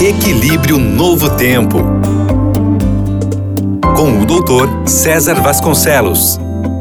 Equilíbrio Novo Tempo, com o Dr. César Vasconcelos.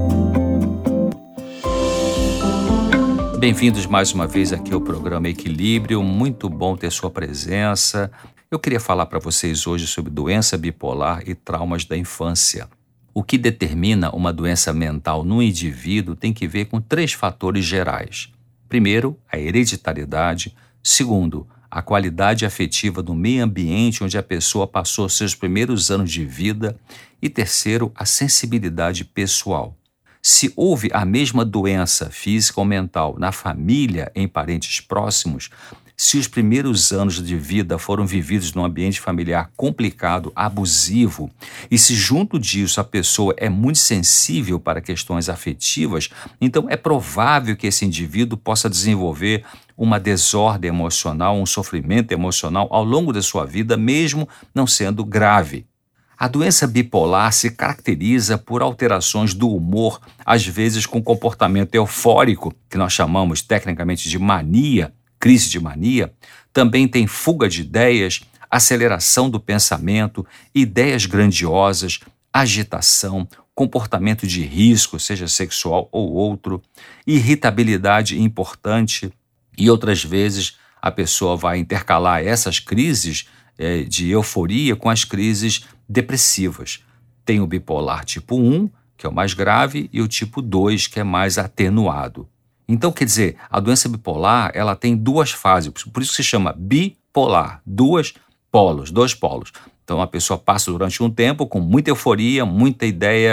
Bem-vindos mais uma vez aqui ao programa Equilíbrio, muito bom ter sua presença. Eu queria falar para vocês hoje sobre doença bipolar e traumas da infância. O que determina uma doença mental no indivíduo tem que ver com 3 fatores gerais. Primeiro, a hereditariedade. Segundo, a qualidade afetiva do meio ambiente onde a pessoa passou seus primeiros anos de vida. E terceiro, a sensibilidade pessoal. Se houve a mesma doença física ou mental na família, em parentes próximos, se os primeiros anos de vida foram vividos num ambiente familiar complicado, abusivo, e se junto disso a pessoa é muito sensível para questões afetivas, então é provável que esse indivíduo possa desenvolver uma desordem emocional, um sofrimento emocional ao longo da sua vida, mesmo não sendo grave. A doença bipolar se caracteriza por alterações do humor, às vezes com comportamento eufórico, que nós chamamos tecnicamente de mania, crise de mania. Também tem fuga de ideias, aceleração do pensamento, ideias grandiosas, agitação, comportamento de risco, seja sexual ou outro, irritabilidade importante, e outras vezes a pessoa vai intercalar essas crises de euforia com as crises depressivas. Tem o bipolar tipo 1, que é o mais grave, e o tipo 2, que é mais atenuado. Então, quer dizer, a doença bipolar, ela tem 2 fases, por isso que se chama bipolar, 2 polos. Então, a pessoa passa durante um tempo com muita euforia, muita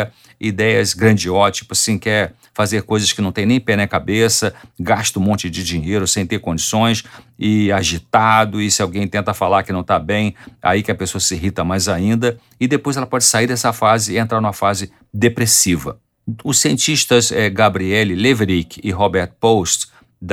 ideias grandiosas, tipo assim, quer fazer coisas que não tem nem pé nem cabeça, gasta um monte de dinheiro sem ter condições, e agitado, e se alguém tenta falar que não está bem, aí que a pessoa se irrita mais ainda, e depois ela pode sair dessa fase e entrar numa fase depressiva. Os cientistas Gabriele Leverick e Robert Post,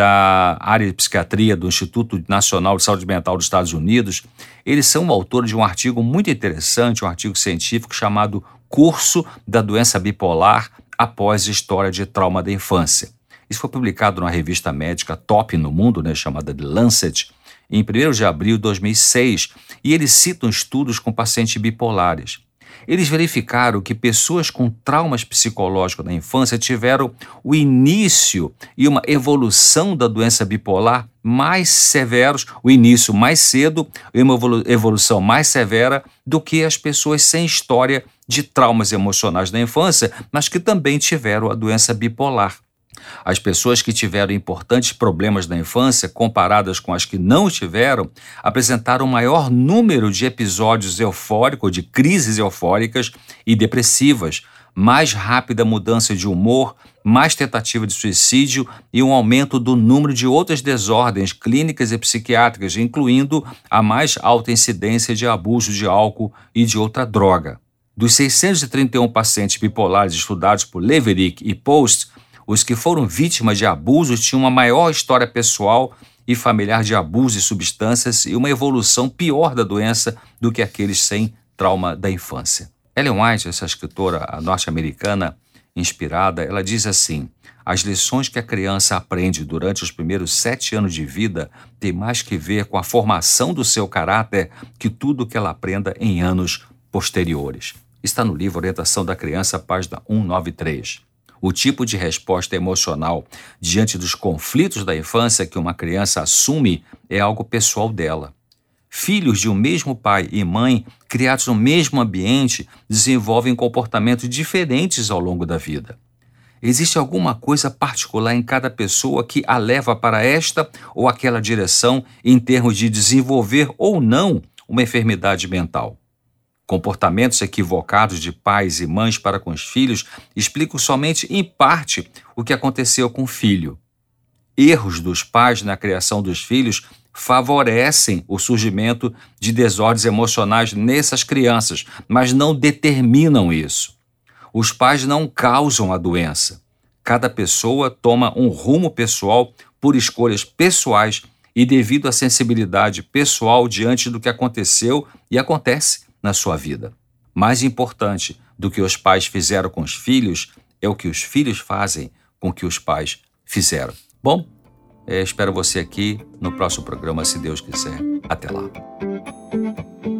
da área de psiquiatria do Instituto Nacional de Saúde Mental dos Estados Unidos, eles são autores de um artigo muito interessante, um artigo científico chamado Curso da Doença Bipolar após a História de Trauma da Infância. Isso foi publicado numa revista médica top no mundo, chamada The Lancet, em 1º de abril de 2006, e eles citam estudos com pacientes bipolares. Eles verificaram que pessoas com traumas psicológicos na infância tiveram o início e uma evolução da doença bipolar mais severos, o início mais cedo e uma evolução mais severa do que as pessoas sem história de traumas emocionais na infância, mas que também tiveram a doença bipolar. As pessoas que tiveram importantes problemas na infância, comparadas com as que não tiveram, apresentaram maior número de episódios eufóricos, de crises eufóricas e depressivas, mais rápida mudança de humor, mais tentativa de suicídio e um aumento do número de outras desordens clínicas e psiquiátricas, incluindo a mais alta incidência de abuso de álcool e de outra droga. Dos 631 pacientes bipolares estudados por Leverick e Post, os que foram vítimas de abusos tinham uma maior história pessoal e familiar de abuso de substâncias e uma evolução pior da doença do que aqueles sem trauma da infância. Ellen White, essa escritora norte-americana inspirada, ela diz assim: as lições que a criança aprende durante os primeiros 7 anos de vida têm mais que ver com a formação do seu caráter que tudo que ela aprenda em anos posteriores. Está no livro Orientação da Criança, página 193. O tipo de resposta emocional diante dos conflitos da infância que uma criança assume é algo pessoal dela. Filhos de um mesmo pai e mãe, criados no mesmo ambiente, desenvolvem comportamentos diferentes ao longo da vida. Existe alguma coisa particular em cada pessoa que a leva para esta ou aquela direção em termos de desenvolver ou não uma enfermidade mental. Comportamentos equivocados de pais e mães para com os filhos explicam somente em parte o que aconteceu com o filho. Erros dos pais na criação dos filhos favorecem o surgimento de desordens emocionais nessas crianças, mas não determinam isso. Os pais não causam a doença. Cada pessoa toma um rumo pessoal por escolhas pessoais e devido à sensibilidade pessoal diante do que aconteceu e acontece na sua vida. Mais importante do que os pais fizeram com os filhos é o que os filhos fazem com o que os pais fizeram. Bom, Espero você aqui no próximo programa, se Deus quiser. Até lá.